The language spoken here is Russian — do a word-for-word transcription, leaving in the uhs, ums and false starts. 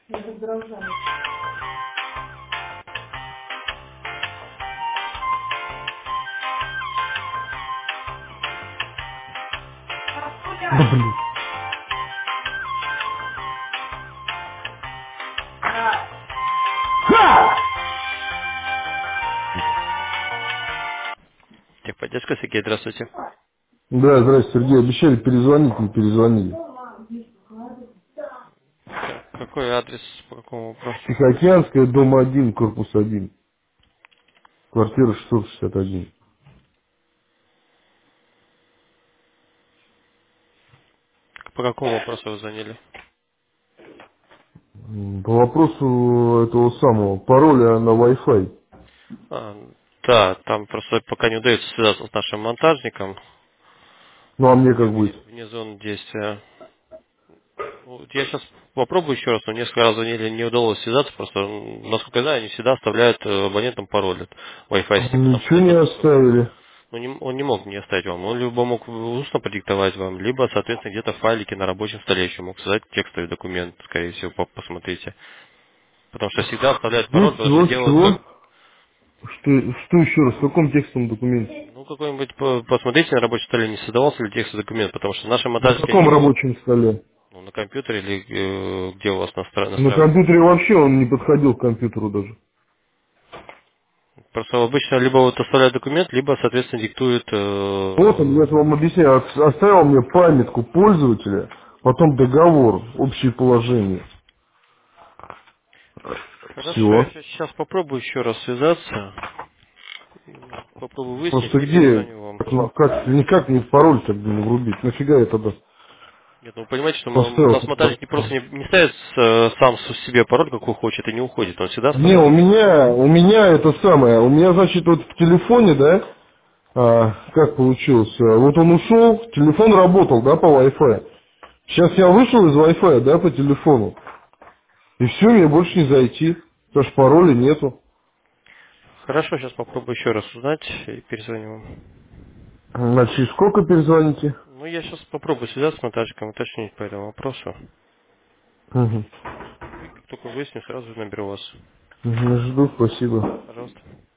Да блин. Техподдержка, Сергей, здравствуйте. Да, здрасте, Сергей. Обещали перезвонить, не перезвонили. Так, какой адрес, по какому вопросу? Тихоокеанская, дом один, корпус один. Квартира шестьсот шестьдесят один. По какому вопросу вы звонили? М, По вопросу этого самого пароля на Wi-Fi. А, да, там просто пока не удается связаться с нашим монтажником Ну а мне вне, как вне, быть? вне зоны действия. Вот я сейчас попробую еще раз, но несколько раз звонили, не удалось связаться, просто, м, насколько я знаю, они всегда оставляют э, абонентам пароль от Wi-Fi сети, потому что Ничего не это доступ. оставили. Ну, не- он не мог не оставить вам. Он либо мог устно продиктовать вам, либо, соответственно, где-то в файлике на рабочем столе еще мог создать текстовый документ, скорее всего, по- посмотрите. Потому что всегда оставляют пароль, потому что Чего, делают как... чего? Что, что еще раз? В каком текстовом документе? Ну, какой-нибудь, по- посмотрите на рабочем столе, не создавался ли текстовый документ, потому что наши На монтажники, они каком не могут, рабочем столе? ну, на компьютере или э, где у вас настра- На настраивается. компьютере вообще он не подходил к компьютеру даже. Просто обычно либо вот оставляют документ, либо, соответственно, диктуют... Вот он, э, я же вам объясняю, от- оставил мне памятку пользователя, потом договор, общее положение. Хорошо, я Все. сейчас попробую еще раз связаться, и попробую выяснить Просто и где, перезвоню вам. как, на- как- никак не пароль тогда не врубить. Нафига я тогда Нет, ну вы понимаете, что мы- у поставил? нас монтажник не просто не, не ставит э, сам с- себе пароль, какой хочет, и не уходит. Он всегда Не, оставляет. у меня, у меня это самое, у меня, значит, вот в телефоне, да, а, как получилось, а, вот он ушел, телефон работал, да, по Wi-Fi. Сейчас я вышел из Wi-Fi, да, по телефону, и все, мне больше не зайти, потому что пароля нету. Хорошо, сейчас попробую еще раз узнать и перезвоню вам. Значит, через сколько перезвоните? Ну, я сейчас попробую связаться с монтажником, уточнить по этому вопросу. Угу. И как только выясню, сразу наберу вас. Жду, спасибо. Пожалуйста.